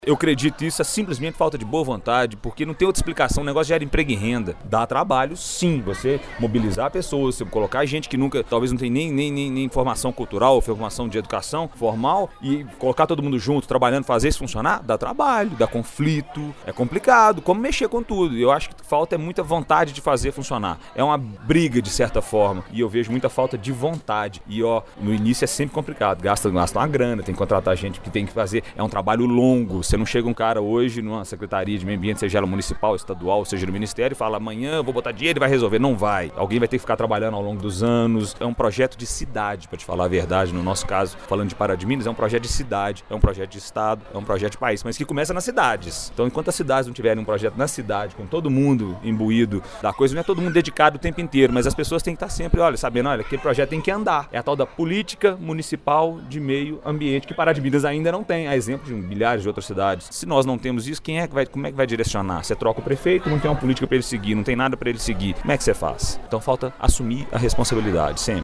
Eu acredito isso é simplesmente falta de boa vontade, porque não tem outra explicação, o negócio gera emprego e renda. Dá trabalho sim, você mobilizar pessoas, você colocar gente que nunca, talvez não tem nem formação cultural, ou formação de educação formal, e colocar todo mundo junto, trabalhando, fazer isso funcionar, dá trabalho, dá conflito, é complicado, como mexer com tudo. Eu acho que falta muita vontade de fazer funcionar. É uma briga de certa forma, e eu vejo muita falta de vontade. E no início é sempre complicado, gasta uma grana, tem que contratar gente que tem que fazer, é um trabalho longo. Você não chega um cara hoje numa secretaria de meio ambiente, seja ela municipal, estadual, seja no ministério, e fala amanhã eu vou botar dinheiro e vai resolver. Não vai. Alguém vai ter que ficar trabalhando ao longo dos anos. É um projeto de cidade, para te falar a verdade. No nosso caso, falando de Pará de Minas, é um projeto de cidade, é um projeto de estado, é um projeto de país, mas que começa nas cidades. Então, enquanto as cidades não tiverem um projeto na cidade, com todo mundo imbuído da coisa, não é todo mundo dedicado o tempo inteiro, mas as pessoas têm que estar sempre, sabendo, aquele projeto tem que andar. É a tal da política municipal de meio ambiente, que Pará de Minas ainda não tem, a exemplo de milhares de outras cidades. Se nós não temos isso, como é que vai direcionar? Você troca o prefeito, não tem uma política para ele seguir, não tem nada para ele seguir. Como é que você faz? Então falta assumir a responsabilidade, sempre.